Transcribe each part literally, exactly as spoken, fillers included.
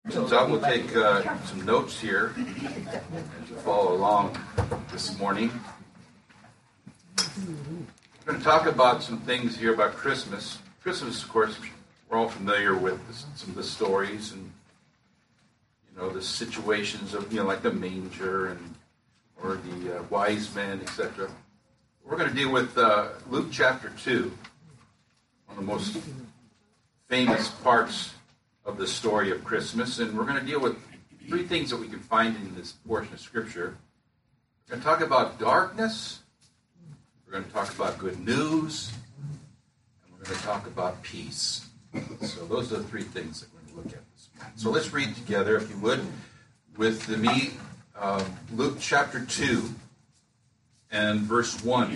So I will take uh, some notes here as you follow along this morning. We're going to talk about some things here about Christmas. Christmas, of course, we're all familiar with this, some of the stories and you know the situations of you know like the manger and or the uh, wise men, et cetera. We're going to deal with uh, Luke chapter two, one of the most famous parts of the story of Christmas, and we're going to deal with three things that we can find in this portion of Scripture. We're going to talk about darkness, we're going to talk about good news, and we're going to talk about peace. So those are the three things that we're going to look at this morning. So let's read together, if you would, with me, uh, Luke chapter two and verse one.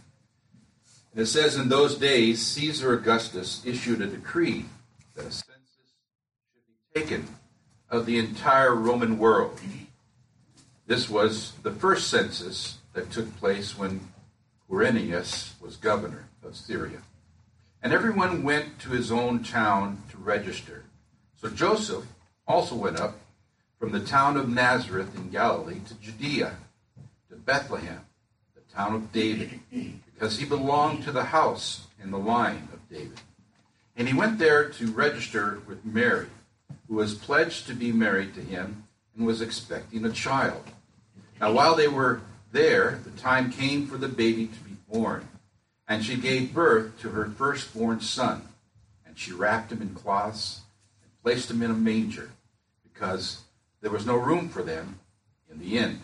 And it says, "In those days, Caesar Augustus issued a decree that a census taken of the entire Roman world. This was the first census that took place when Quirinius was governor of Syria. And everyone went to his own town to register. So Joseph also went up from the town of Nazareth in Galilee to Judea, to Bethlehem, the town of David, because he belonged to the house and the line of David. And he went there to register with Mary, who was pledged to be married to him and was expecting a child. Now while they were there, the time came for the baby to be born, and she gave birth to her firstborn son, and she wrapped him in cloths and placed him in a manger, because there was no room for them in the inn.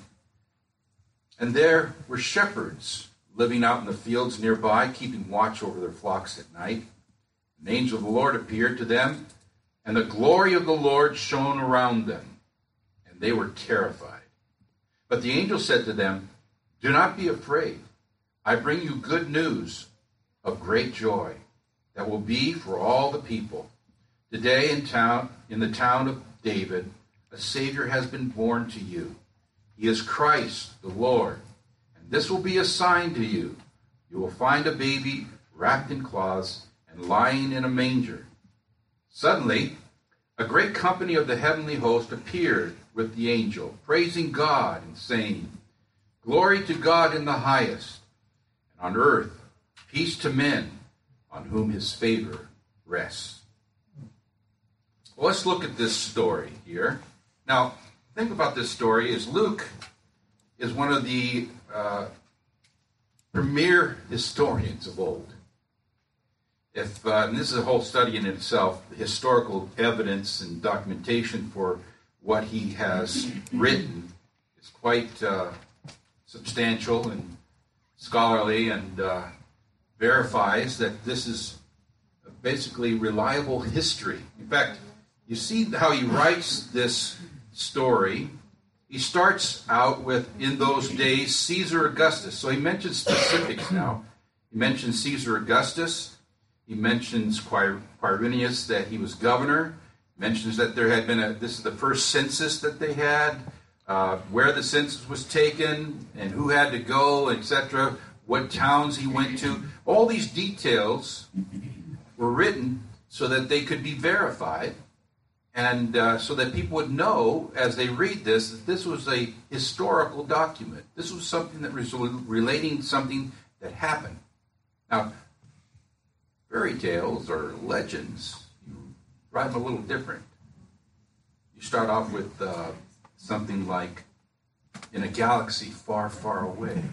And there were shepherds living out in the fields nearby, keeping watch over their flocks at night. An angel of the Lord appeared to them, and the glory of the Lord shone around them, and they were terrified. But the angel said to them, 'Do not be afraid. I bring you good news of great joy that will be for all the people. Today in town, in the town of David, a Savior has been born to you. He is Christ the Lord. And this will be a sign to you. You will find a baby wrapped in cloths and lying in a manger.' Suddenly, a great company of the heavenly host appeared with the angel, praising God and saying, 'Glory to God in the highest, and on earth peace to men on whom his favor rests.'" Well, let's look at this story here. Now, think about this story is Luke is one of the uh, premier historians of old. If uh, and this is a whole study in itself, the historical evidence and documentation for what he has written is quite uh, substantial and scholarly, and uh, verifies that this is basically reliable history. In fact, you see how he writes this story. He starts out with, "In those days, Caesar Augustus." So he mentions specifics now. He mentions Caesar Augustus. He mentions Quir- Quirinius, that he was governor. Mentions that there had been a, this is the first census that they had, uh, where the census was taken, and who had to go, et cetera, what towns he went to. All these details were written so that they could be verified, and uh, so that people would know as they read this that this was a historical document. This was something that was relating something that happened. Now, fairy tales or legends, you write them a little different. You start off with uh, something like, "In a galaxy far, far away,"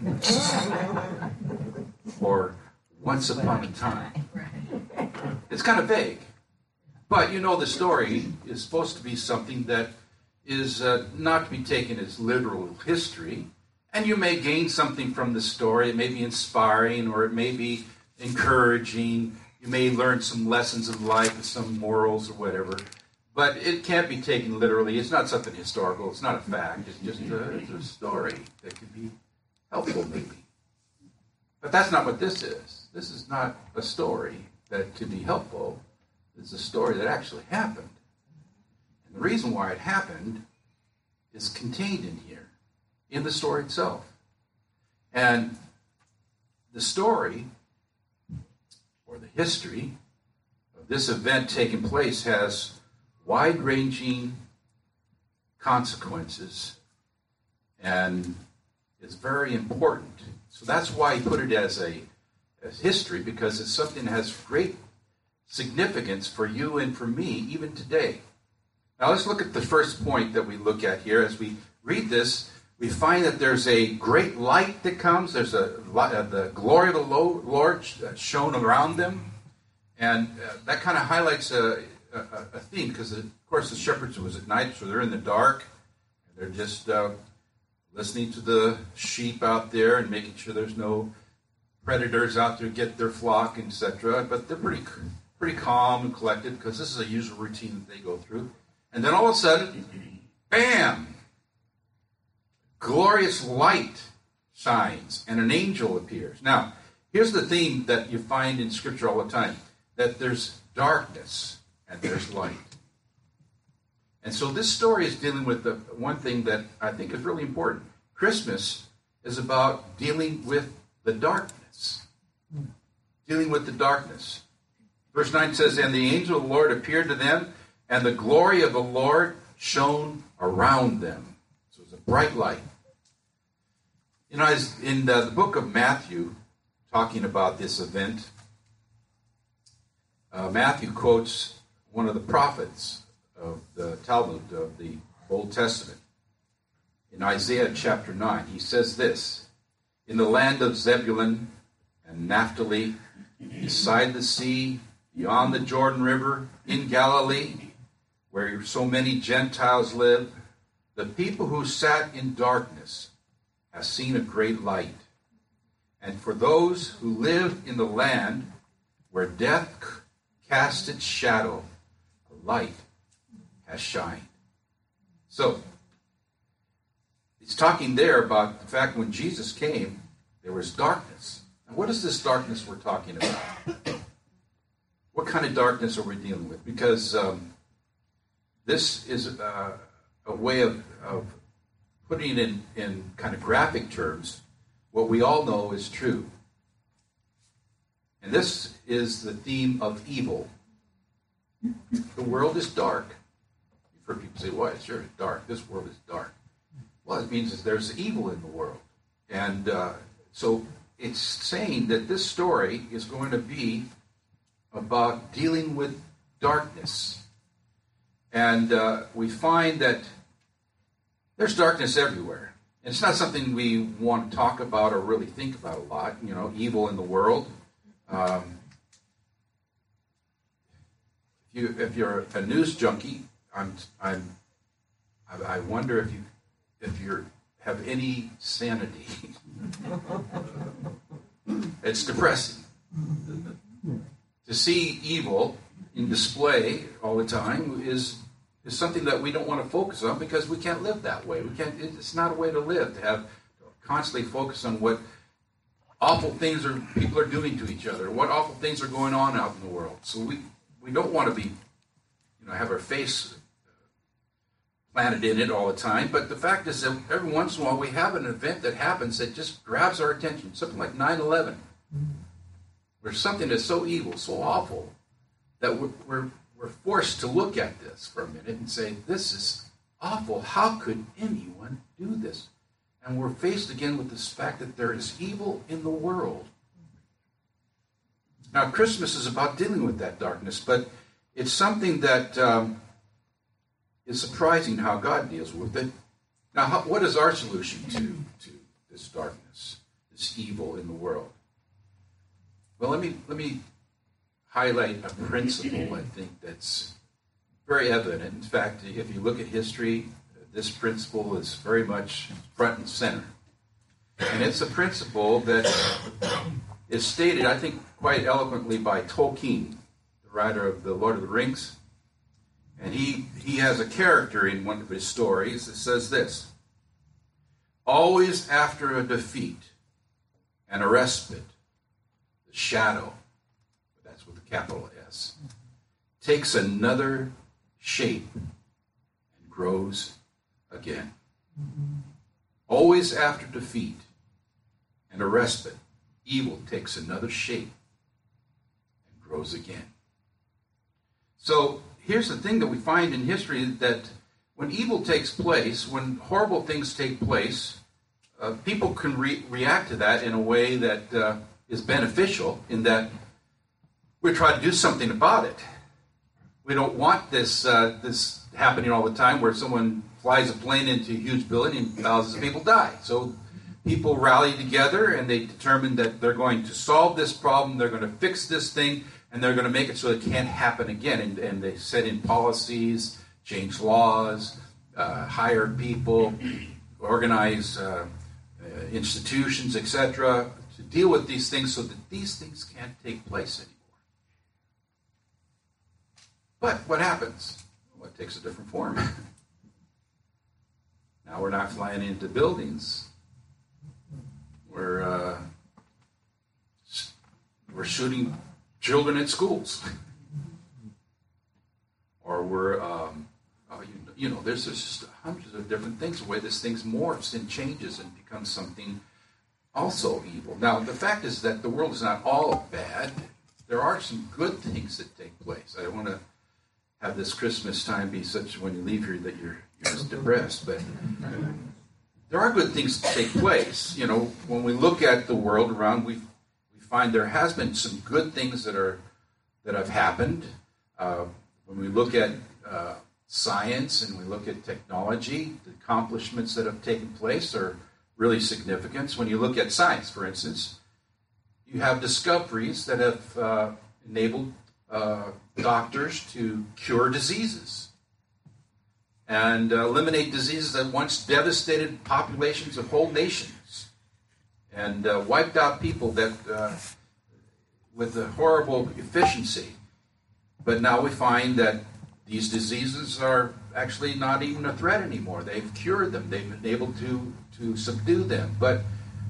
or "Once upon a time." It's kind of vague. But you know the story is supposed to be something that is uh, not to be taken as literal history, and you may gain something from the story. It may be inspiring, or it may be encouraging. You may learn some lessons of life, some morals or whatever, but it can't be taken literally. It's not something historical. It's not a fact. It's just a, it's a story that can be helpful, maybe. But that's not what this is. This is not a story that can be helpful. It's a story that actually happened. And the reason why it happened is contained in here, in the story itself. And the story, or the history, of this event taking place has wide-ranging consequences, and it's very important. So that's why he put it as a as history, because it's something that has great significance for you and for me even today. Now let's look at the first point that we look at here. As we read this, we find that there's a great light that comes. There's a uh, the glory of the Lord shone around them, and uh, that kind of highlights a, a, a theme, because of course the shepherds was at night, so they're in the dark, and they're just uh, listening to the sheep out there and making sure there's no predators out there get their flock, et cetera. But they're pretty pretty calm and collected, because this is a usual routine that they go through. And then all of a sudden, bam! Glorious light shines, and an angel appears. Now, here's the theme that you find in Scripture all the time, that there's darkness and there's light. And so this story is dealing with the one thing that I think is really important. Christmas is about dealing with the darkness. Dealing with the darkness. Verse nine says, "And the angel of the Lord appeared to them, and the glory of the Lord shone around them." So it's a bright light. You know, as in the, the book of Matthew, talking about this event, uh, Matthew quotes one of the prophets of the Talmud of the Old Testament. In Isaiah chapter nine, he says this, "In the land of Zebulun and Naphtali, beside the sea, beyond the Jordan River, in Galilee, where so many Gentiles live, the people who sat in darkness have seen a great light. And for those who live in the land where death cast its shadow, a light has shined." So, it's talking there about the fact when Jesus came, there was darkness. And what is this darkness we're talking about? What kind of darkness are we dealing with? Because um, this is uh, a way of, of putting it in, in kind of graphic terms what we all know is true. And this is the theme of evil. The world is dark. You've heard people say, "Why? Sure, it's dark. This world is dark." Well, it means that there's evil in the world. And uh, so it's saying that this story is going to be about dealing with darkness. And uh, we find that there's darkness everywhere. And it's not something we want to talk about or really think about a lot, you know, evil in the world. Um, if you if you're a news junkie, I'm I'm I wonder if you if you have any sanity. It's depressing to see evil in display all the time is is something that we don't want to focus on, because we can't live that way. We can't. It's not a way to live, to have to constantly focus on what awful things are people are doing to each other, what awful things are going on out in the world. So we, we don't want to be, you know, have our face planted in it all the time. But the fact is that every once in a while we have an event that happens that just grabs our attention. Something like nine eleven, where something that's so evil, so awful, that we're, we're we're forced to look at this for a minute and say, "This is awful. How could anyone do this?" And we're faced again with this fact that there is evil in the world. Now, Christmas is about dealing with that darkness, but it's something that um, is surprising how God deals with it. Now, how, what is our solution to, to this darkness, this evil in the world? Well, let me let me highlight a principle, I think, that's very evident. In fact, if you look at history, this principle is very much front and center. And it's a principle that is stated, I think, quite eloquently by Tolkien, the writer of The Lord of the Rings. And he, he has a character in one of his stories that says this: "Always after a defeat and a respite, the shadow," that's with a capital S, "takes another shape and grows again." Mm-hmm. Always after defeat and a respite, evil takes another shape and grows again. So here's the thing that we find in history, that when evil takes place, when horrible things take place, uh, people can re- react to that in a way that uh, is beneficial, in that we try to do something about it. We don't want this uh, this happening all the time, where someone flies a plane into a huge building and thousands of people die. So people rally together and they determine that they're going to solve this problem, they're going to fix this thing, and they're going to make it so it can't happen again. And, and they set in policies, change laws, uh, hire people, organize uh, uh, institutions, et cetera, to deal with these things so that these things can't take place anymore. But what happens? Well, it takes a different form. Now we're not flying into buildings. We're uh, we're shooting children at schools, or we're um, uh, you, you know there's just hundreds of different things. The way this thing morphs and changes and becomes something also evil. Now the fact is that the world is not all bad. There are some good things that take place. I don't want to have this Christmas time be such when you leave here that you're you're just depressed, but there are good things that take place. You know, when we look at the world around, we we find there has been some good things that are that have happened. Uh, when we look at uh, science and we look at technology, the accomplishments that have taken place are really significant. When you look at science, for instance, you have discoveries that have uh, enabled uh, doctors to cure diseases and uh, eliminate diseases that once devastated populations of whole nations and uh, wiped out people that uh, with a horrible efficiency. But now we find that these diseases are actually not even a threat anymore. They've cured them. They've been able to, to subdue them. But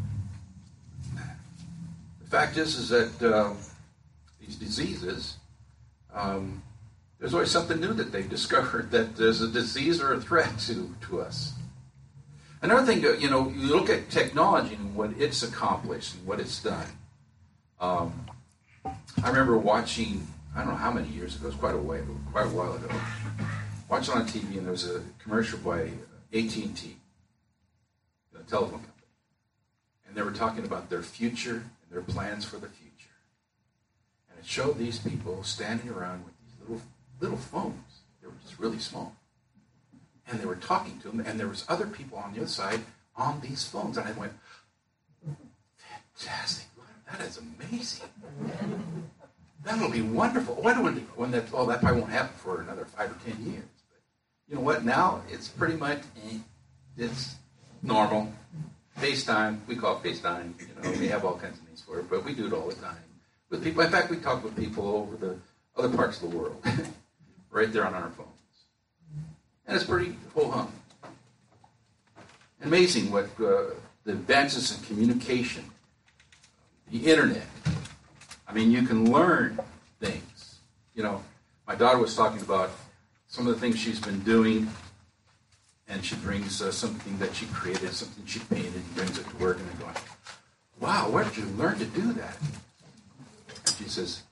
the fact is, is that uh, these diseases, um, there's always something new that they've discovered, that there's a disease or a threat to, to us. Another thing, you know, you look at technology and what it's accomplished and what it's done. Um, I remember watching, I don't know how many years ago, it was quite a while, quite a while ago, watching on T V, and there was a commercial by A T and T, the telephone company. And they were talking about their future and their plans for the future. And it showed these people standing around with these little little phones. They were just really small. And they were talking to them, and there was other people on the other side on these phones. And I went, fantastic. That is amazing. That'll be wonderful. When, when, when that, oh, that probably won't happen for another five or ten years. But you know what? Now it's pretty much, eh, it's normal. FaceTime, we call it FaceTime. You know, we have all kinds of names for it, but we do it all the time with people. In fact, we talk with people over the other parts of the world. Right there on our phones. And it's pretty ho-hum. Amazing what uh, the advances in communication, the internet. I mean, you can learn things. You know, my daughter was talking about some of the things she's been doing, and she brings uh, something that she created, something she painted, and brings it to work, and I'm going, wow, where did you learn to do that? And she says,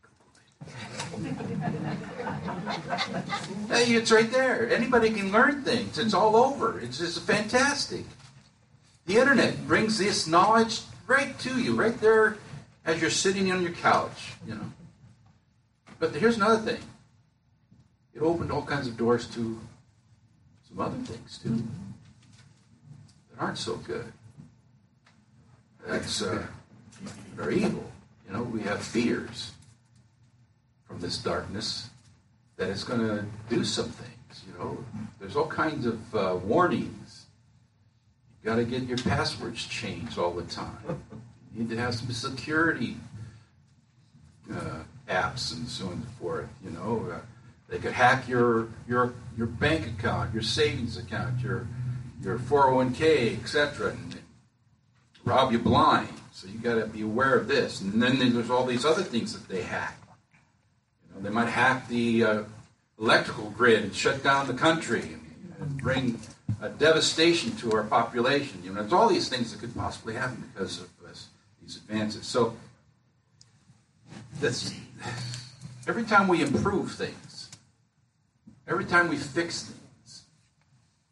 hey, it's right there. Anybody can learn things. It's all over. It's just fantastic. The internet brings this knowledge right to you, right there as you're sitting on your couch, you know. But here's another thing. It opened all kinds of doors to some other things, too, that aren't so good. That's uh, very evil. You know, we have fears from this darkness that it's going to do some things. You know, there's all kinds of uh, warnings. You got to get your passwords changed all the time. You need to have some security uh, apps and so on and so forth. You know, uh, they could hack your your your bank account, your savings account, your your four oh one k, et cetera, and rob you blind. So you got to be aware of this. And then there's all these other things that they hack. They might hack the uh, electrical grid and shut down the country and, and bring a devastation to our population. You know, it's all these things that could possibly happen because of this, these advances. So, that's, every time we improve things, every time we fix things,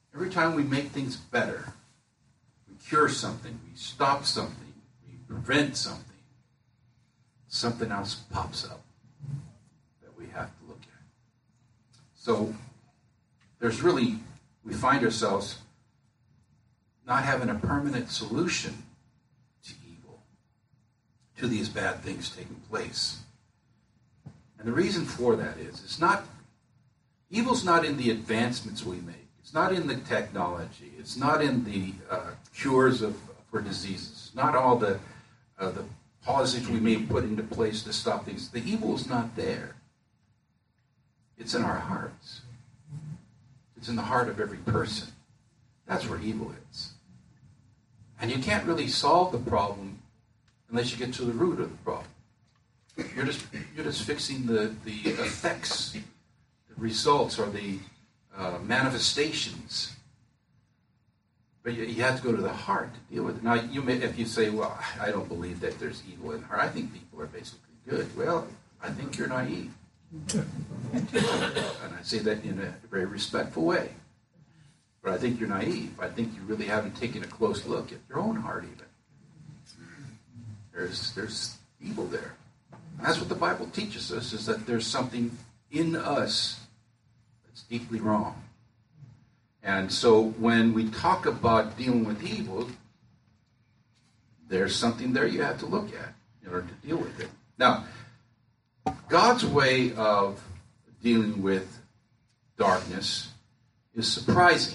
Every time we make things better, we cure something, we stop something, we prevent something, something else pops up that we have to look at. So there's really, we find ourselves not having a permanent solution to evil, to these bad things taking place. And the reason for that is, it's not, evil's not in the advancements we make. It's not in the technology. It's not in the uh, cures of for diseases. Not all the uh, the policies we may put into place to stop things. The evil is not there. It's in our hearts. It's in the heart of every person. That's where evil is. And you can't really solve the problem unless you get to the root of the problem. You're just you're just fixing the, the effects, the results, or the uh, manifestations. But you, you have to go to the heart to deal with it. Now, you may, if you say, well, I don't believe that there's evil in the heart. I think people are basically good. Well, I think you're naive. And I say that in a very respectful way. But I think you're naive. I think you really haven't taken a close look at your own heart even. There's there's evil there. And that's what the Bible teaches us, is that there's something in us that's deeply wrong. And so when we talk about dealing with evil, there's something there you have to look at in order to deal with it. Now, God's way of dealing with darkness is surprising.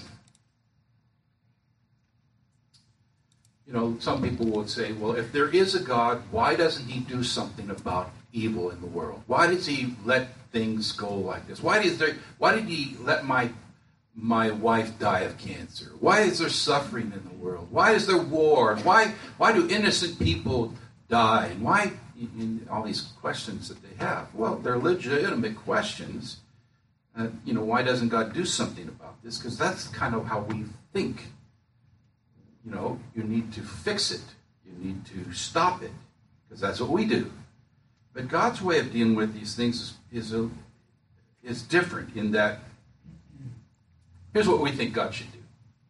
You know, some people would say, well, if there is a God, why doesn't he do something about evil in the world? Why does he let things go like this? Why did there, why did he let my my wife die of cancer? Why is there suffering in the world? Why is there war? Why why do innocent people die? And why in all these questions that they have? Well, they're legitimate questions. Uh, you know, why doesn't God do something about this? Because that's kind of how we think. You know, you need to fix it. You need to stop it. Because that's what we do. But God's way of dealing with these things is, is, a, is different in that, here's what we think God should do.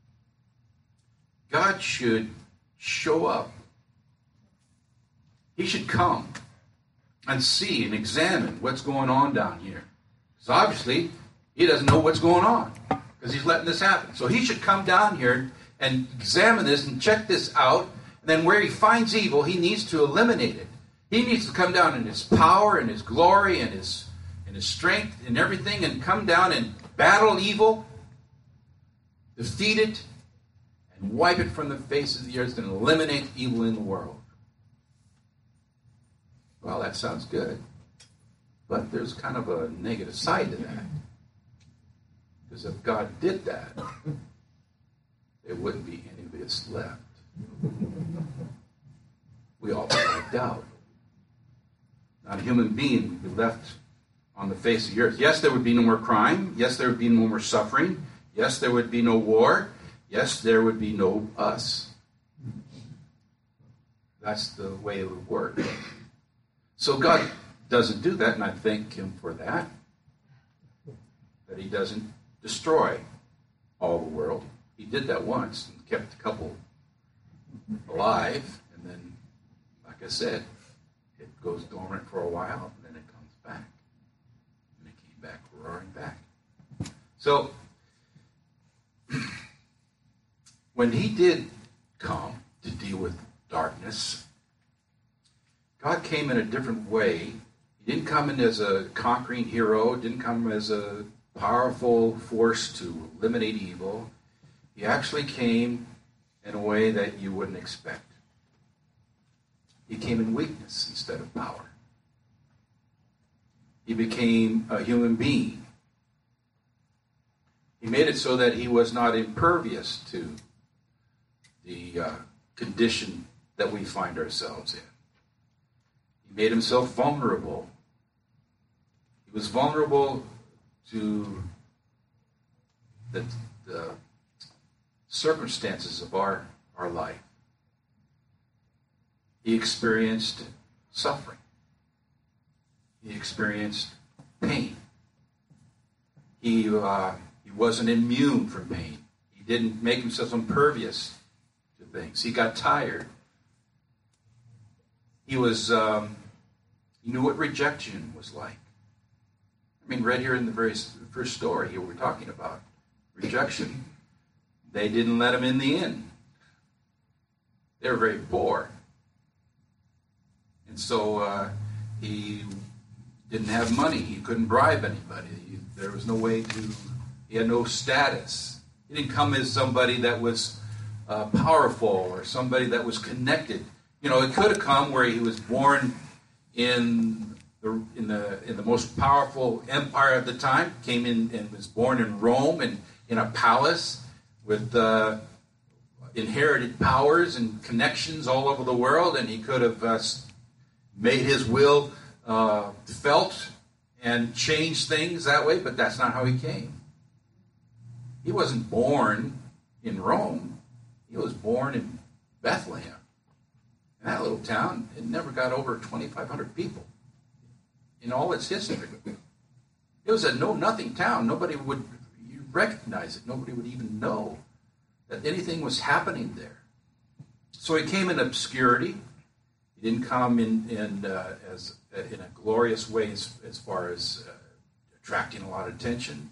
God should show up. He should come and see and examine what's going on down here. Because obviously, he doesn't know what's going on because he's letting this happen. So he should come down here and examine this and check this out. And then where he finds evil, he needs to eliminate it. He needs to come down in his power and his glory and his, and his strength and everything, and come down and battle evil, defeat it, and wipe it from the face of the earth and eliminate evil in the world. Well, that sounds good. But there's kind of a negative side to that. Because if God did that, there wouldn't be any of us left. We all be wiped out. Not a human being would be left on the face of the earth. Yes, there would be no more crime. Yes, there would be no more suffering. Yes, there would be no war. Yes, there would be no us. That's the way it would work. So God doesn't do that, and I thank him for that. That he doesn't destroy all the world. He did that once and kept a couple alive, and then, like I said, it goes dormant for a while, and then it comes back. And it came back, roaring back. So, when he did come to deal with darkness, God came in a different way. He didn't come in as a conquering hero, didn't come as a powerful force to eliminate evil. He actually came in a way that you wouldn't expect. He came in weakness instead of power. He became a human being. He made it so that he was not impervious to the uh, condition that we find ourselves in. He made himself vulnerable. He was vulnerable to the, the circumstances of our, our life. He experienced suffering. He experienced pain. He, uh, he wasn't immune from pain. He He didn't make himself impervious to things. He got tired. He was, um, he knew what rejection was like. I mean, right here in the very first story here we're talking about rejection. They didn't let him in the inn. They were very poor. And so uh, he didn't have money. He couldn't bribe anybody. He, there was no way to, he had no status. He didn't come as somebody that was uh, powerful or somebody that was connected. You know, it could have come where he was born in the in the in the most powerful empire of the time, came in and was born in Rome and in a palace with uh, inherited powers and connections all over the world, and he could have uh, made his will uh, felt and changed things that way, but that's not how he came. He wasn't born in Rome. He was born in Bethlehem. In that little town, it never got over twenty-five hundred people in all its history. It was a know-nothing town. Nobody would recognize it. Nobody would even know that anything was happening there. So he came in obscurity. He didn't come in in uh, as uh, in a glorious way as, as far as uh, attracting a lot of attention.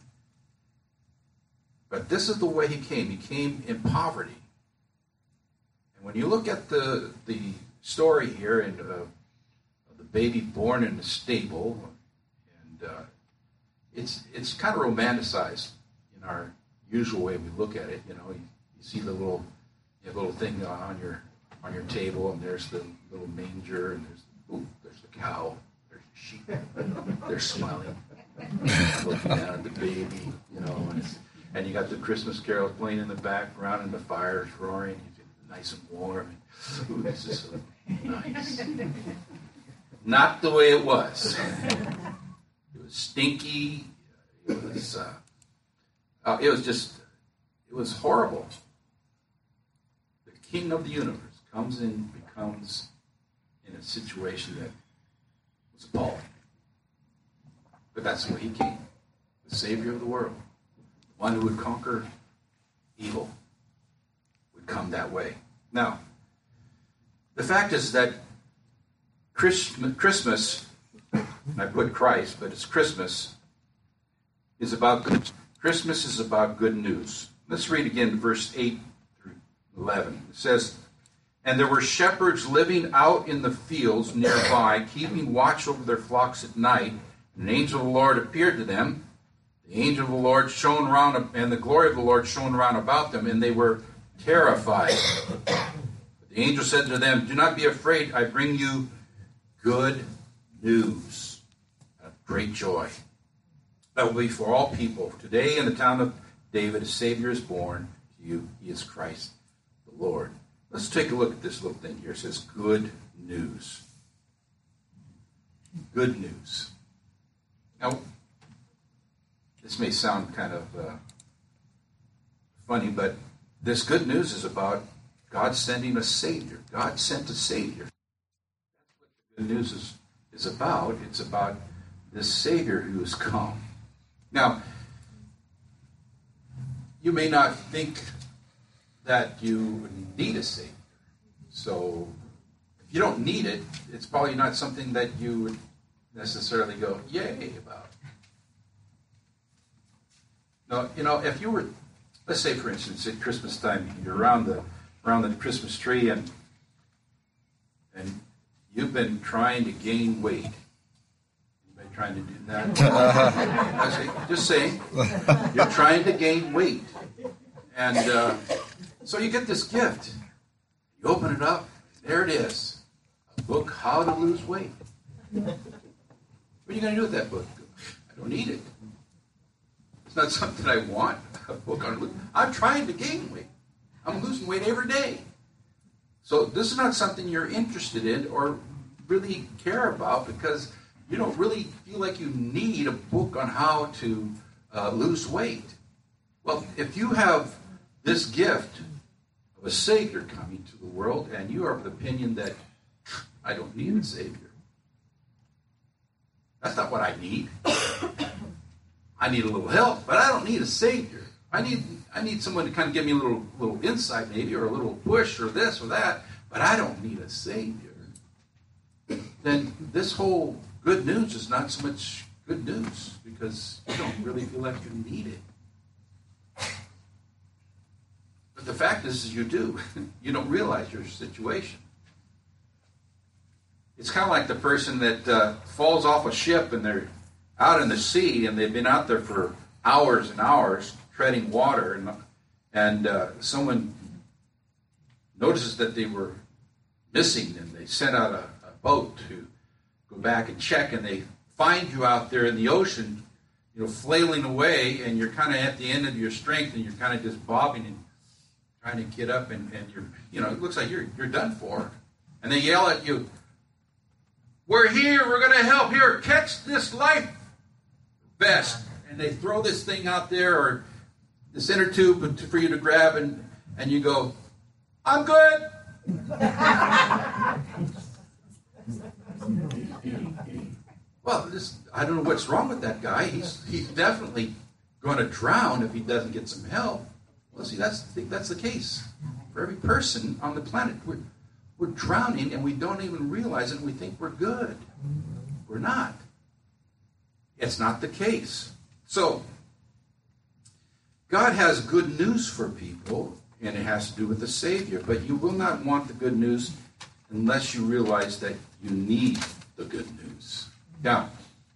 But this is the way he came. He came in poverty. And when you look at the the story here and uh, the baby born in a stable, and uh, it's it's kind of romanticized in our usual way we look at it. You know, you, you see the little you have a little thing on your on your table, and there's the little manger, and there's ooh, there's the cow, there's the sheep. They're smiling, looking down at the baby. You know, and it's, and you got the Christmas carols playing in the background, and the fire's roaring. Nice and warm. Ooh, this is so nice. Not the way it was. It was stinky. It was. Uh, uh, it was just. It was horrible. The King of the universe comes in, becomes in a situation that was appalling. But that's the way he came. The Savior of the world, the one who would conquer evil, would come that way. Now, the fact is that Christmas, I put Christ, but it's Christmas, is about good. Christmas is about good news. Let's read again verse eight through eleven. It says, "And there were shepherds living out in the fields nearby, keeping watch over their flocks at night. And an angel of the Lord appeared to them. The angel of the Lord shone around, and the glory of the Lord shone around about them, and they were terrified. But the angel said to them, 'Do not be afraid. I bring you good news of great joy that will be for all people. Today in the town of David, a Savior is born to you. He is Christ the Lord.'" Let's take a look at this little thing here. It says good news. Good news. Now, this may sound kind of uh, funny, but this good news is about God sending a Savior. God sent a Savior. That's what the good news is, is about. It's about this Savior who has come. Now, you may not think that you need a Savior. So, if you don't need it, it's probably not something that you would necessarily go, yay, about. No, you know, if you were, let's say, for instance, at Christmas time, you're around the around the Christmas tree, and and you've been trying to gain weight. Anybody trying to do that? I say, just saying, you're trying to gain weight, and uh, so you get this gift. You open it up, there it is, a book, How to Lose Weight. What are you going to do with that book? I don't need it. It's not something I want, a book on losing. I'm trying to gain weight. I'm losing weight every day. So this is not something you're interested in or really care about, because you don't really feel like you need a book on how to uh, lose weight. Well, if you have this gift of a Savior coming to the world, and you are of the opinion that I don't need a Savior, that's not what I need. I need a little help, but I don't need a Savior. I need I need someone to kind of give me a little little insight maybe, or a little push, or this or that, but I don't need a Savior. Then this whole good news is not so much good news, because you don't really feel like you need it. But the fact is, is you do. You don't realize your situation. It's kind of like the person that uh, falls off a ship and they're out in the sea, and they've been out there for hours and hours treading water, and and uh, someone notices that they were missing, and they sent out a, a boat to go back and check, and they find you out there in the ocean, you know, flailing away, and you're kind of at the end of your strength, and you're kind of just bobbing and trying to get up, and, and you're, you know, it looks like you're you're done for. And they yell at you, "We're here, we're going to help. Here, catch this life vest." And they throw this thing out there, or this inner tube for you to grab, and, and you go, "I'm good." Well, this, I don't know what's wrong with that guy. He's he's definitely going to drown if he doesn't get some help. Well, see, that's I think that's the case for every person on the planet. We're, we're drowning, and we don't even realize it, and we think we're good. We're not. It's not the case. So, God has good news for people, and it has to do with the Savior. But you will not want the good news unless you realize that you need the good news. Now,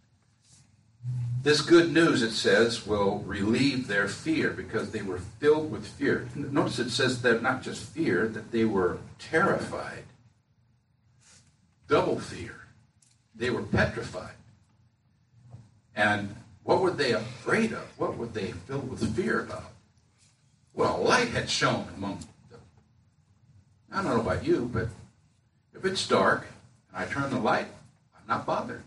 this good news, it says, will relieve their fear, because they were filled with fear. Notice it says that not just fear, that they were terrified. Double fear. They were petrified. And what were they afraid of? What were they filled with fear about? Well, light had shone among them. I don't know about you, but if it's dark and I turn the light, I'm not bothered.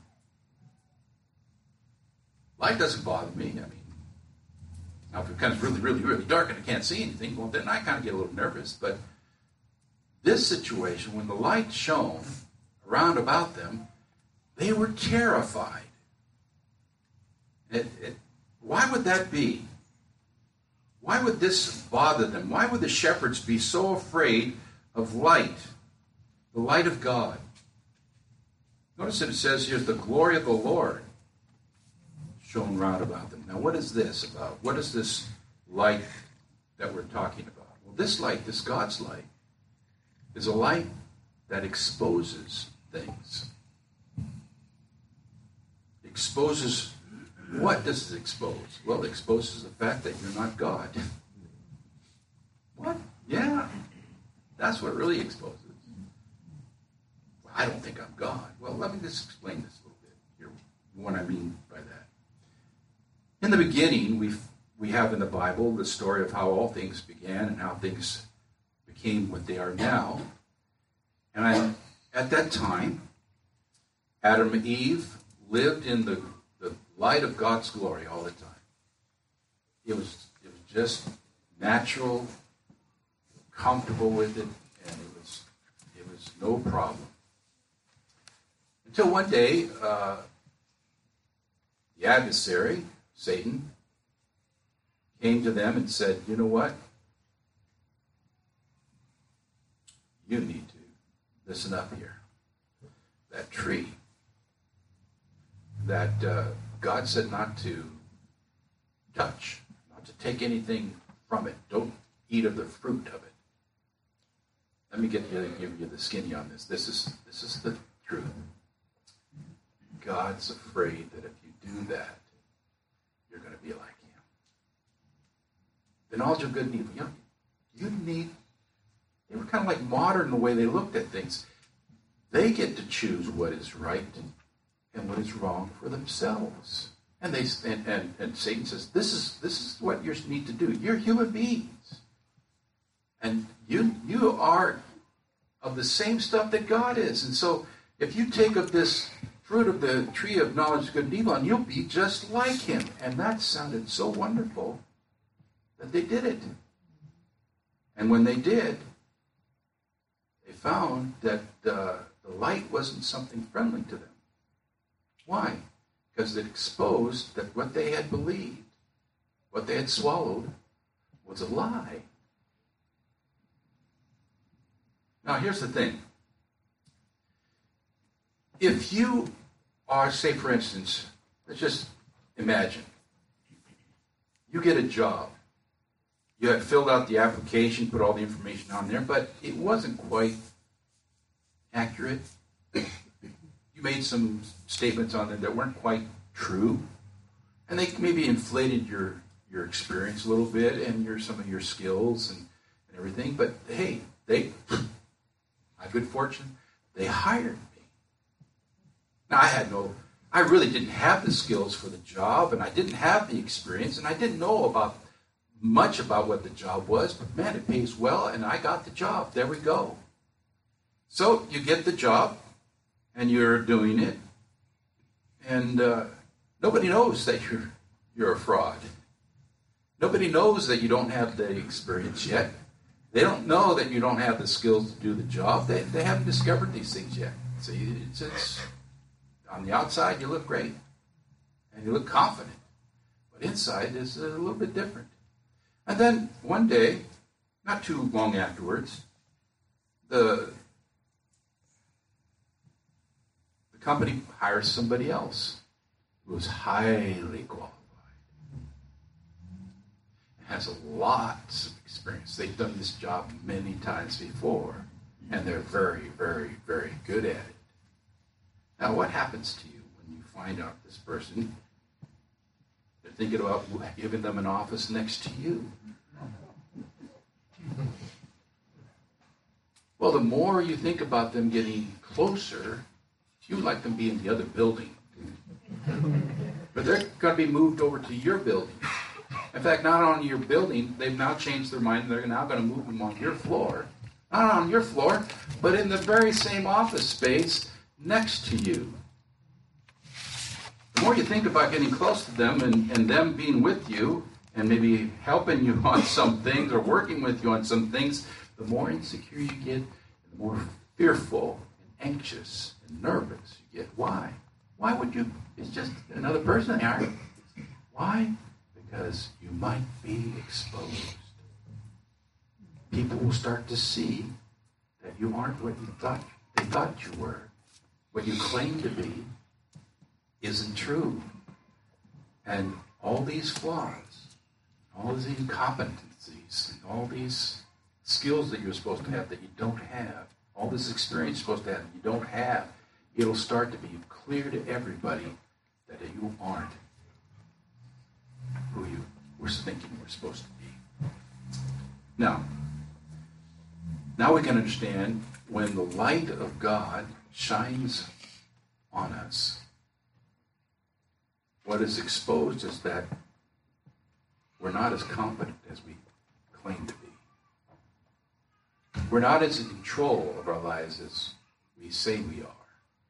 Light doesn't bother me. I mean, now if it becomes really, really, really dark and I can't see anything, well, then I kind of get a little nervous. But this situation, when the light shone around about them, they were terrified. It, it, why would that be? Why would this bother them? Why would the shepherds be so afraid of light, the light of God? Notice that it says here, the glory of the Lord shone round about them. Now, what is this about? What is this light that we're talking about? Well, this light, this God's light, is a light that exposes things. Exposes. What does it expose? Well, it exposes the fact that you're not God. What? Yeah. That's what it really exposes. Well, I don't think I'm God. Well, let me just explain this a little bit here, what I mean by that. In the beginning, we we have in the Bible the story of how all things began and how things became what they are now. And I, at that time, Adam and Eve lived in the the light of God's glory all the time. It was it was just natural, comfortable with it, and it was it was no problem. Until one day, uh, the adversary, Satan, came to them and said, "You know what? You need to listen up here. That tree that uh, God said not to touch, not to take anything from it. Don't eat of the fruit of it." Let me get you, give you the skinny on this. This is this is the truth. God's afraid that if you do that, you're going to be like Him. The knowledge of good and evil. You know, you need. They were kind of like modern in the way they looked at things. They get to choose what is right and what is wrong for themselves. And they and, and, and Satan says, this is this is what you need to do. You're human beings. And you you are of the same stuff that God is. And so if you take of this fruit of the tree of knowledge of good and evil, and you'll be just like Him. And that sounded so wonderful that they did it. And when they did, they found that uh, the light wasn't something friendly to them. Why? Because it exposed that what they had believed, what they had swallowed, was a lie. Now, here's the thing. If you are, say, for instance, let's just imagine, you get a job. You had filled out the application, put all the information on there, but it wasn't quite accurate. You made some statements on there that weren't quite true, and they maybe inflated your, your experience a little bit and your some of your skills and, and everything, but hey, they, my good fortune, they hired me. Now, I had no, I really didn't have the skills for the job, and I didn't have the experience, and I didn't know about much about what the job was, but man, it pays well, and I got the job. There we go. So you get the job, and you're doing it, and uh, nobody knows that you're you're a fraud. Nobody knows that you don't have the experience yet. They don't know that you don't have the skills to do the job. They they haven't discovered these things yet. See, it's, it's on the outside you look great, and you look confident, but inside is a little bit different. And then one day, not too long afterwards, the, the company hires somebody else who is highly qualified, has a lot of experience. They've done this job many times before, and they're very, very, very good at it. Now, what happens to you when you find out this person? They're thinking about giving them an office next to you. Well, the more you think about them getting closer, you like them be in the other building. But they're going to be moved over to your building. In fact, not on your building, they've now changed their mind. They're now going to move them on your floor. Not on your floor, but in the very same office space next to you. The more you think about getting close to them and, and them being with you and maybe helping you on some things or working with you on some things, the more insecure you get, and the more fearful and anxious and nervous you get. Why? Why would you? It's just another person they hired. Why? Because you might be exposed. People will start to see that you aren't what you thought they thought you were. What you claim to be isn't true. And all these flaws, all these incompetencies, and all these skills that you're supposed to have that you don't have, all this experience you're supposed to have that you don't have, it'll start to be clear to everybody that you aren't who you were thinking you were supposed to be. Now, now we can understand when the light of God shines on us, what is exposed is that we're not as competent as we claim to be. We're not as in control of our lives as we say we are.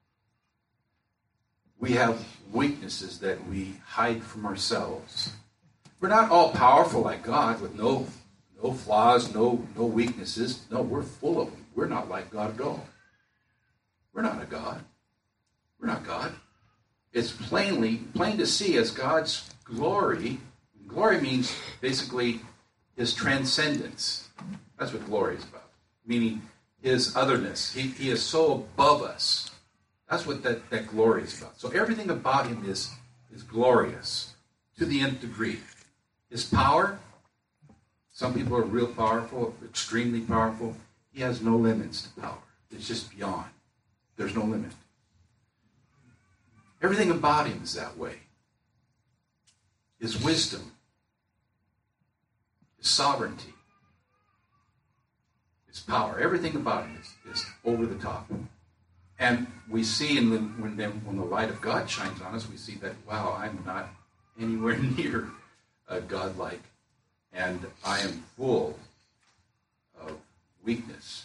We have weaknesses that we hide from ourselves. We're not all powerful like God with no no flaws, no no weaknesses. No, we're full of them. We're not like God at all. We're not a God. We're not God. It's plainly plain to see as God's glory. Glory means basically his transcendence. That's what glory is about. Meaning his otherness. He, he is so above us. That's what that, that glory is about. So everything about him is, is glorious to the nth degree. His power, some people are real powerful, extremely powerful. He has no limits to power. It's just beyond. There's no limit. Everything about him is that way. His wisdom, his sovereignty, his power, everything about him is, is over the top. And we see in the, when, the, when the light of God shines on us, we see that, wow, I'm not anywhere near uh, godlike, and I am full of weakness.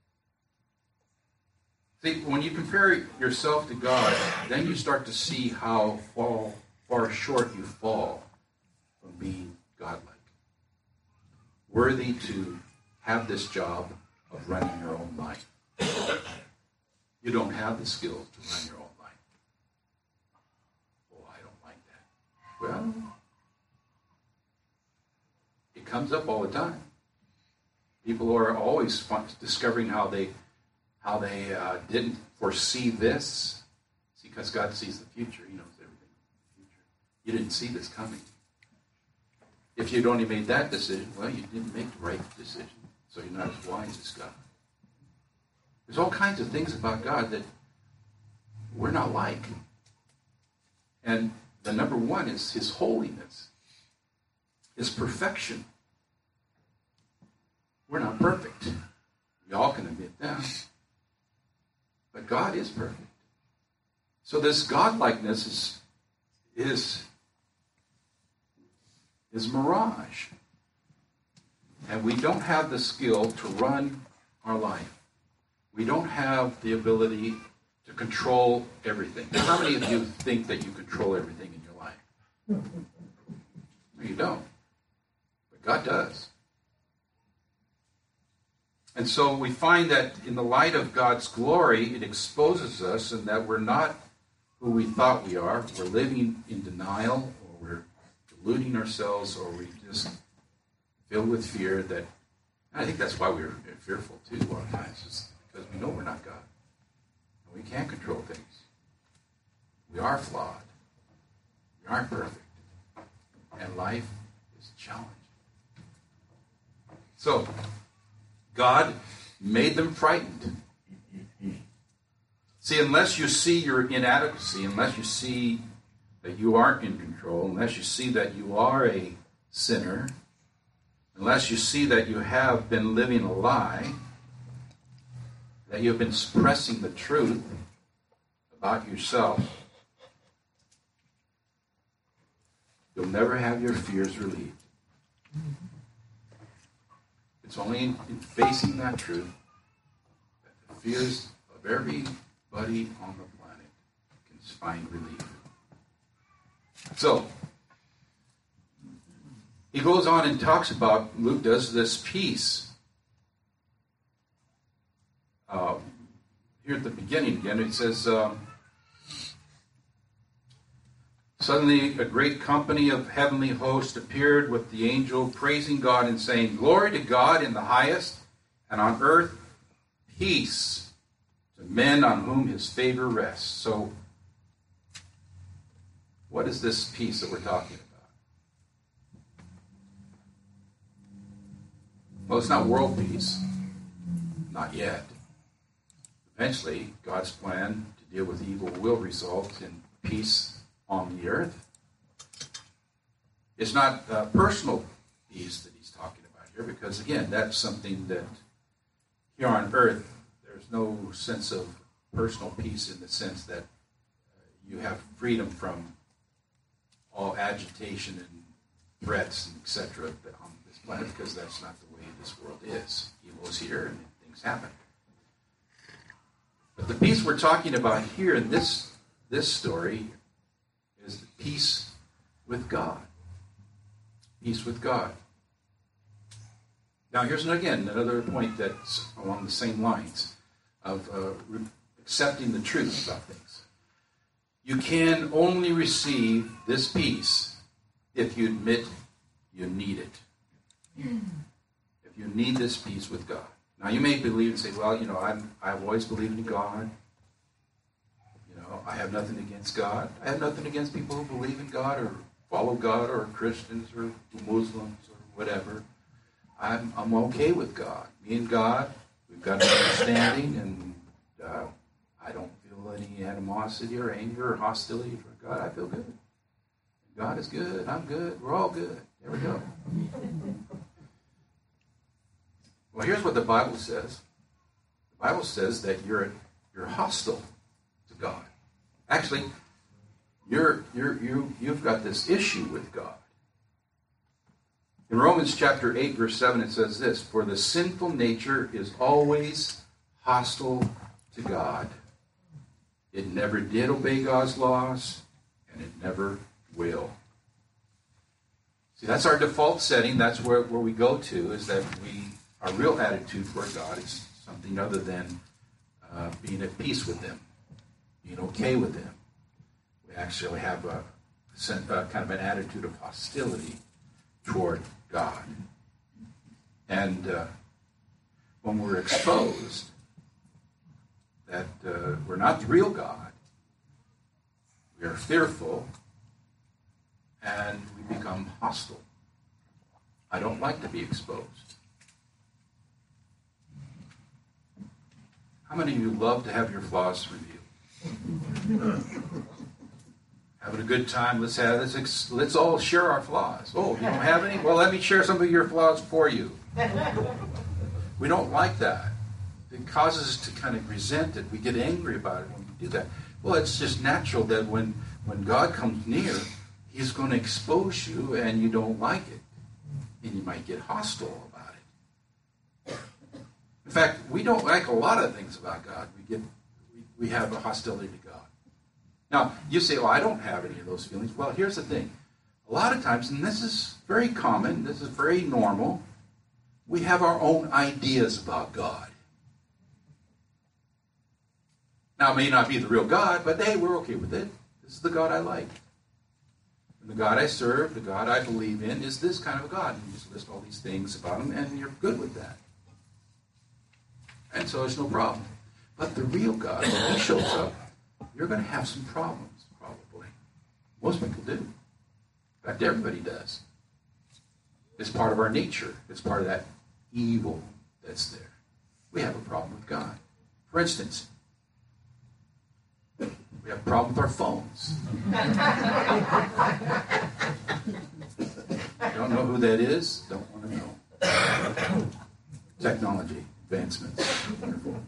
See, when you compare yourself to God, then you start to see how far, far short you fall from being godlike. Worthy to have this job of running your own life. You don't have the skills to run your own life. Oh, I don't like that. Well, comes up all the time. People are always fun, discovering how they how they uh, didn't foresee this. See, because God sees the future. He knows everything in the future. You didn't see this coming. If you'd only made that decision, well, you didn't make the right decision. So you're not as wise as God. There's all kinds of things about God that we're not like. And the number one is his holiness, his perfection. We're not perfect. We all can admit that. But God is perfect. So this godlikeness is, is, is mirage. And we don't have the skill to run our life. We don't have the ability to control everything. How many of you think that you control everything in your life? No, you don't. But God does. And so we find that in the light of God's glory, it exposes us and that we're not who we thought we are. We're living in denial, or we're deluding ourselves, or we just filled with fear. That I think that's why we're fearful too a lot of times, is because we know we're not God. And we can't control things. We are flawed. We aren't perfect. And life is challenging. So, God made them frightened. See, unless you see your inadequacy, unless you see that you aren't in control, unless you see that you are a sinner, unless you see that you have been living a lie, that you have been suppressing the truth about yourself, you'll never have your fears relieved. It's only in, in facing that truth that the fears of everybody on the planet can find relief. So, he goes on and talks about, Luke does this peace. Uh, here at the beginning again, it says, um, suddenly a great company of heavenly hosts appeared with the angel, praising God and saying, "Glory to God in the highest, and on earth peace to men on whom his favor rests." So, what is this peace that we're talking about? Well, it's not world peace. Not yet. Eventually, God's plan to deal with evil will result in peace on the earth. It's not uh, personal peace that he's talking about here, because again, that's something that here on earth, there's no sense of personal peace in the sense that uh, you have freedom from all agitation and threats and et cetera on this planet, because that's not the way this world is. Evil is here and things happen. But the peace we're talking about here in this this story is the peace with God. Peace with God. Now, here's again another point that's along the same lines of uh, re- accepting the truth about things. You can only receive this peace if you admit you need it. If you need this peace with God. Now, you may believe and say, well, you know, I'm, I've always believed in God. You know, I have nothing against God. I have nothing against people who believe in God or follow God or Christians or Muslims or whatever. I'm I'm okay with God. Me and God, we've got an understanding, and uh, I don't feel any animosity or anger or hostility for God. I feel good. God is good. I'm good. We're all good. There we go. Well, here's what the Bible says. The Bible says that you're you're hostile to God. Actually, you're you're you you've got this issue with God. In Romans chapter eight, verse seven, it says this: "For the sinful nature is always hostile to God. It never did obey God's laws, and it never will." See, that's our default setting. That's where, where we go to, is that we our real attitude toward God is something other than uh, being at peace with Him, being okay with Him. We actually have a, a kind of an attitude of hostility toward God. And uh, when we're exposed that uh, we're not the real God, we are fearful, and we become hostile. I don't like to be exposed. How many of you love to have your flaws revealed? Having a good time, let's have let's ex, let's all share our flaws. Oh, you don't have any? Well, let me share some of your flaws for you. We don't like that. It causes us to kind of resent it. We get angry about it when we do that. Well, it's just natural that when, when God comes near, He's going to expose you and you don't like it. And you might get hostile about it. In fact, we don't like a lot of things about God. We get we, we have a hostility to God. Now, you say, well, I don't have any of those feelings. Well, here's the thing. A lot of times, and this is very common, this is very normal, we have our own ideas about God. Now, it may not be the real God, but hey, we're okay with it. This is the God I like. And the God I serve, the God I believe in, is this kind of a God. And you just list all these things about Him, and you're good with that. And so it's no problem. But the real God, when He shows up, you're going to have some problems, probably. Most people do. In fact, everybody does. It's part of our nature. It's part of that evil that's there. We have a problem with God. For instance, we have a problem with our phones. Don't know who that is? Don't want to know. Technology, advancements, wonderful.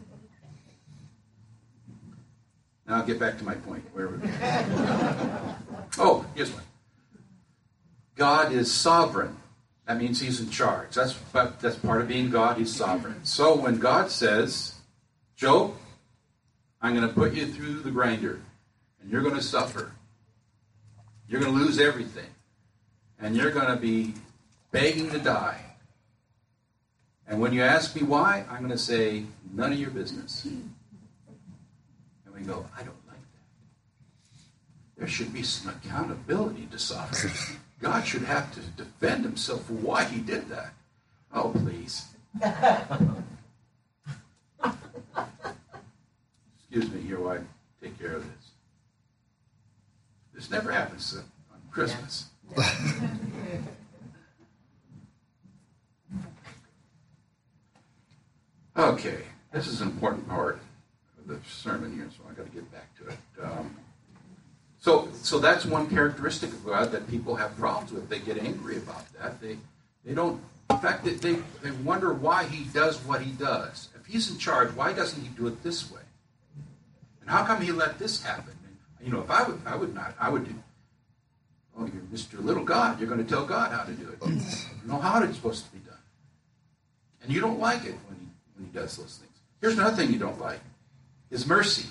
Now I'll get back to my point. Where were we? Oh, here's one. God is sovereign. That means He's in charge. That's, that's part of being God. He's sovereign. So when God says, Job, I'm going to put you through the grinder, and you're going to suffer. You're going to lose everything. And you're going to be begging to die. And when you ask me why, I'm going to say, none of your business. And we go, I don't like that. There should be some accountability to sovereignty. God should have to defend Himself for why He did that. Oh, please. Excuse me, your wife, take care of this. This never happens on Christmas. Yeah. Okay, this is an important part of the sermon here, so I've got to get back to it. Um, so, so that's one characteristic of God that people have problems with. They get angry about that. They, they don't. In fact, they, they, they wonder why He does what He does. If He's in charge, why doesn't He do it this way? And how come He let this happen? And, you know, if I would, I would not. I would do. Oh, you're Mister Little God. You're going to tell God how to do it. You know how it's supposed to be done, and you don't like it when He when He does those things. Here's another thing you don't like: His mercy.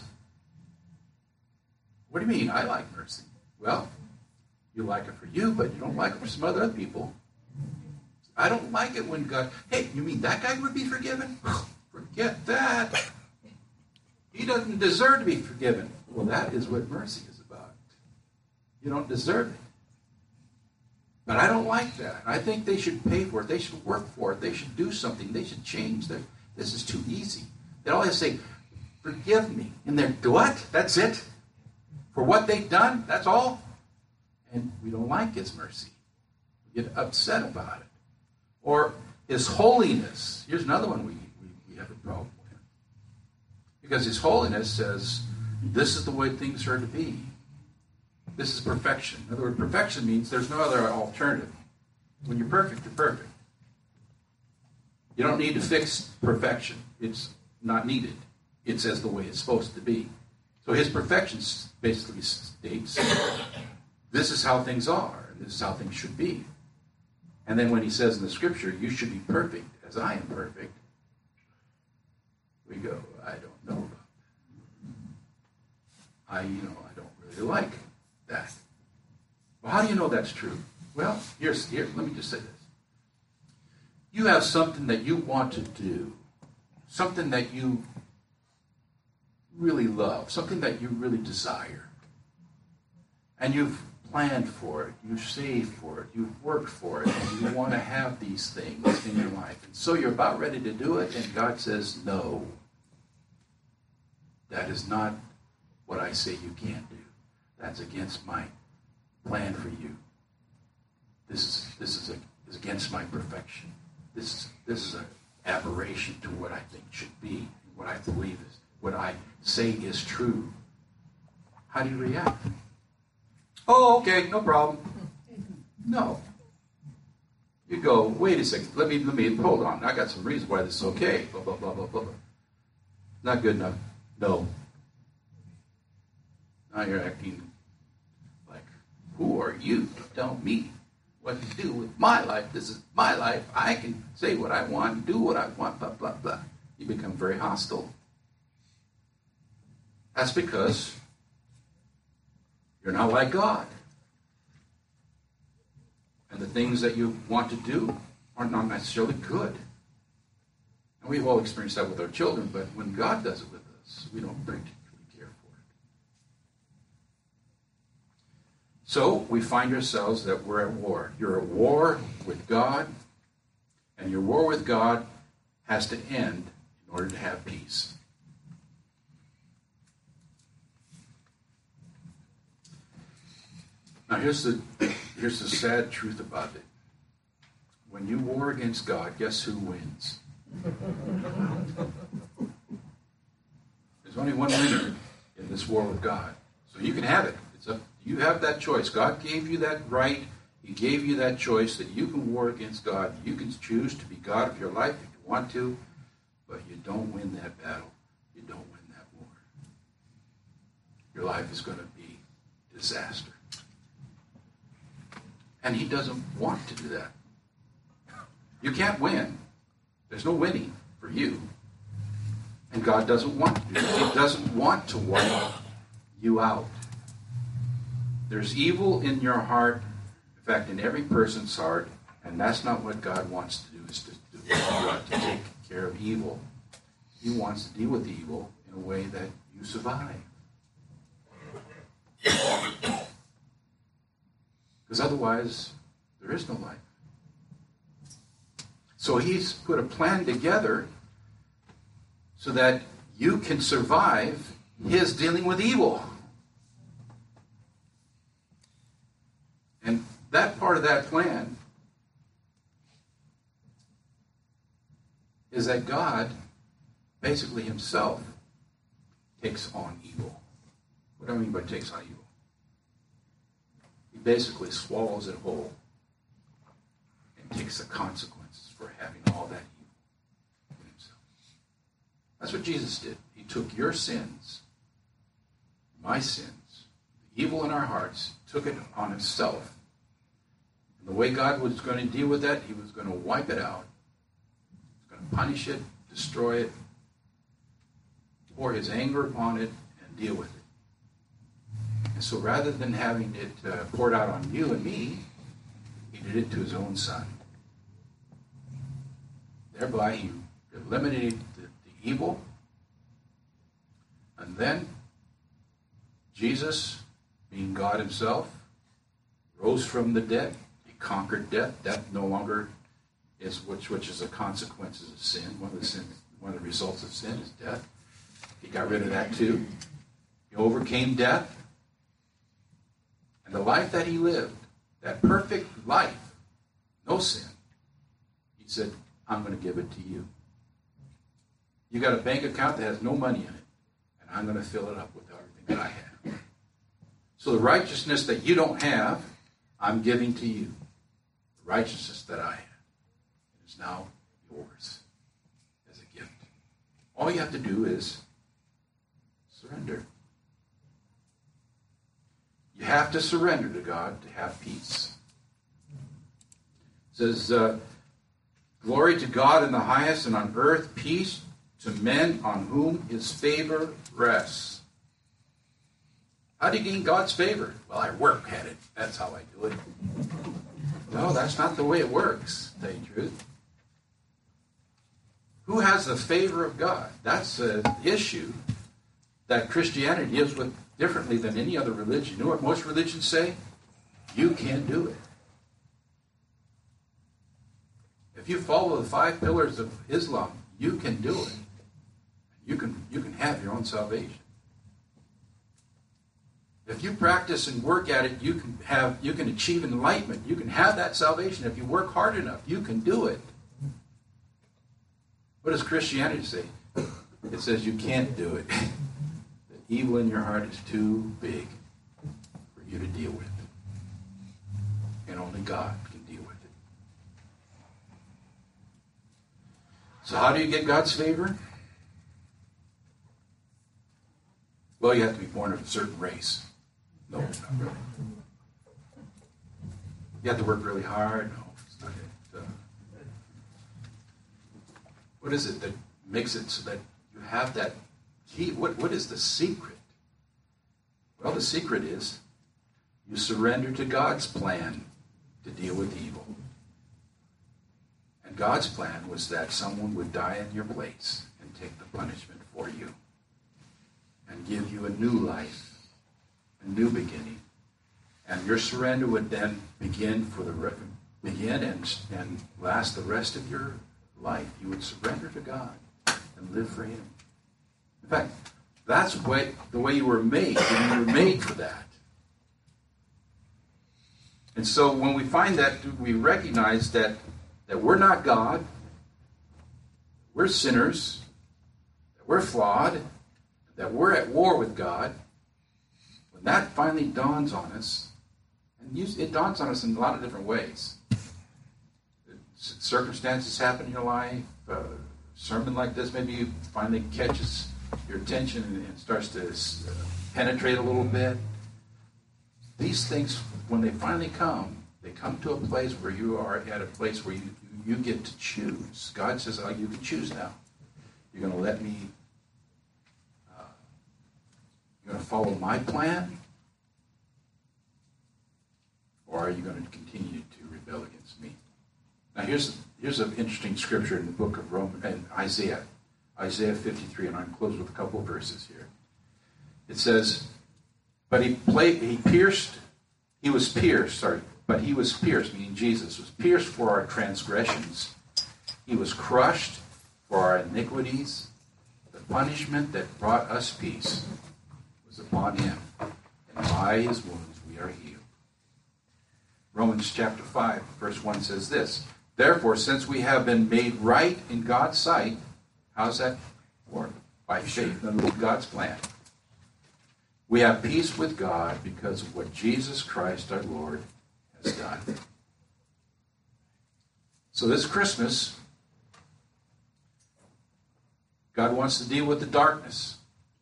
What do you mean? I like mercy. Well, you like it for you, but you don't like it for some other people. I don't like it when God, hey, you mean that guy would be forgiven? Forget that. He doesn't deserve to be forgiven. Well, that is what mercy is about. You don't deserve it. But I don't like that. I think they should pay for it. They should work for it. They should do something. They should change. They're, this is too easy. They always say, forgive me. And they're, what? That's it? For what they've done? That's all? And we don't like His mercy. We get upset about it. Or His holiness. Here's another one we, we, we have a problem with. Because His holiness says, this is the way things are to be. This is perfection. In other words, perfection means there's no other alternative. When you're perfect, you're perfect. You don't need to fix perfection. It's not needed. It says the way it's supposed to be. So His perfection basically states, this is how things are. This is how things should be. And then when He says in the Scripture, you should be perfect as I am perfect, we go, I don't know about that. I, you know, I don't really like that. Well, how do you know that's true? Well, here's, here, let me just say this. You have something that you want to do, something that you really love, something that you really desire. And you've planned for it, you saved for it, you've worked for it, and you want to have these things in your life. And so you're about ready to do it, and God says, no. That is not what I say you can't do. That's against my plan for you. This is this is, a, is against my perfection. This is this is an aberration to what I think should be, what I believe is, what I say is true. How do you react? Oh, okay, no problem. No. You go, wait a second, let me, let me, hold on. I got some reasons why this is okay. Blah, blah, blah, blah, blah. Not good enough. No. Now you're acting like, who are you to tell me what to do with my life? This is my life. I can say what I want, do what I want, blah, blah, blah. You become very hostile. That's because you're not like God. And the things that you want to do are not necessarily good. And we've all experienced that with our children, but when God does it with us, we don't particularly care for it. So we find ourselves that we're at war. You're at war with God, and your war with God has to end in order to have peace. Now here's the here's the sad truth about it. When you war against God, guess who wins? There's only one winner in this war with God. So you can have it. It's up, you have that choice. God gave you that right. He gave you that choice that you can war against God. You can choose to be God of your life if you want to, but you don't win that battle. You don't win that war. Your life is going to be disaster. And he doesn't want to do that. You can't win. There's no winning for you. And God doesn't want to do that. He doesn't want to wipe you out. There's evil in your heart, in fact, in every person's heart, and that's not what God wants to do, is to, to, to take care of evil. He wants to deal with evil in a way that you survive. Because otherwise, there is no life. So he's put a plan together so that you can survive his dealing with evil. And that part of that plan is that God, basically himself, takes on evil. What do I mean by takes on evil? He basically swallows it whole and takes the consequences for having all that evil in himself. That's what Jesus did. He took your sins, my sins, the evil in our hearts, took it on himself. And the way God was going to deal with that, he was going to wipe it out. He was going to punish it, destroy it, pour his anger upon it, and deal with it. And so rather than having it uh, poured out on you and me, he did it to his own son. Thereby he eliminated the, the evil. And then Jesus, being God himself, rose from the dead. He conquered death. Death no longer is which which is the consequences of sin. One of the sin, one of the results of sin is death. He got rid of that too. He overcame death. And the life that he lived, that perfect life, no sin, he said, I'm going to give it to you. You got a bank account that has no money in it, and I'm going to fill it up with everything that I have. So the righteousness that you don't have, I'm giving to you. The righteousness that I have is now yours as a gift. All you have to do is surrender. You have to surrender to God to have peace. It says, uh, glory to God in the highest, and on earth peace to men on whom his favor rests. How do you gain God's favor? Well, I work at it. That's how I do it. No, that's not the way it works, to tell you the truth. Who has the favor of God? That's an issue that Christianity deals with differently than any other religion. You know what most religions say? you can do it. If you follow the five pillars of Islam, you can do it. You can, you can have your own salvation. If you practice and work at it, you can have, you can achieve enlightenment. You can have that salvation. If you work hard enough, you can do it. What does Christianity say? It says you can't do it. The evil in your heart is too big for you to deal with. And only God can deal with it. So how do you get God's favor? Well, you have to be born of a certain race. No, not really. You have to work really hard. No, it's not it. Uh, what is it that makes it so that you have that key? What, what is the secret? Well, the secret is you surrender to God's plan to deal with evil. And God's plan was that someone would die in your place and take the punishment for you and give you a new life, a new beginning. And your surrender would then begin for the re- begin and, and last the rest of your life. You would surrender to God and live for Him. In fact, that's way, the way you were made. You were made for that. And so when we find that, we recognize that, that we're not God, we're sinners, that we're flawed, that we're at war with God. When that finally dawns on us, and it dawns on us in a lot of different ways. Circumstances happen in your life, a sermon like this maybe finally catches your attention and starts to penetrate a little bit. These things, when they finally come, they come to a place where you are at a place where you, you get to choose. God says, oh, you can choose now. You're going to let me, uh, you're going to follow my plan? Or are you going to continue to rebel against me? Now here's, here's an interesting scripture in the book of Romans, and Isaiah. Isaiah fifty-three, and I'm close with a couple of verses here. It says, but he played, he pierced, he was pierced, sorry, but he was pierced, meaning Jesus was pierced for our transgressions. He was crushed for our iniquities. The punishment that brought us peace was upon him, and by his wounds we are healed. Romans chapter five, verse one says this, therefore, since we have been made right in God's sight, how's that work? By faith in God's plan. We have peace with God because of what Jesus Christ our Lord has done. So this Christmas, God wants to deal with the darkness.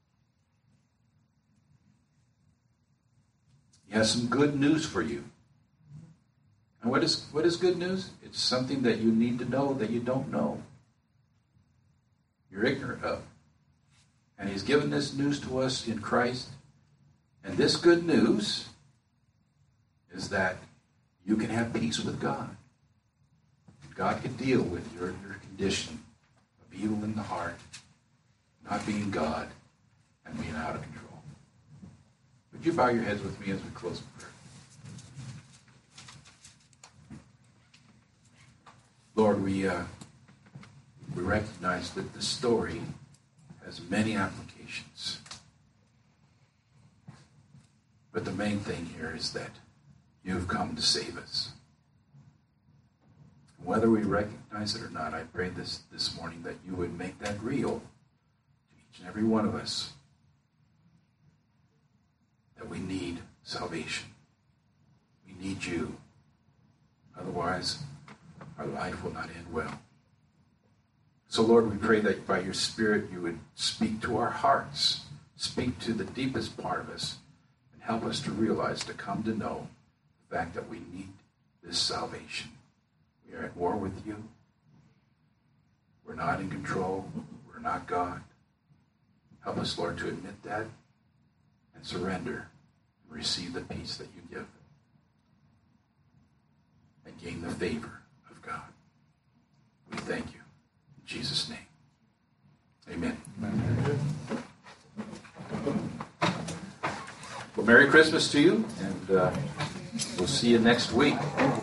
He has some good news for you. And what is what is good news? It's something that you need to know that you don't know. You're ignorant of. And he's given this news to us in Christ. And this good news is that you can have peace with God. God can deal with your, your condition of evil in the heart, not being God, and being out of control. Would you bow your heads with me as we close in prayer? Lord, we uh, we recognize that the story has many applications. But the main thing here is that you've come to save us. Whether we recognize it or not, I pray this, this morning that you would make that real to each and every one of us. That we need salvation. We need you. Otherwise, our life will not end well. So, Lord, we pray that by your Spirit you would speak to our hearts, speak to the deepest part of us, and help us to realize, to come to know the fact that we need this salvation. We are at war with you. We're not in control. We're not God. Help us, Lord, to admit that and surrender and receive the peace that you give and gain the favor of God. We thank you. In Jesus' name. Amen. Amen. Well, Merry Christmas to you, and uh, We'll see you next week.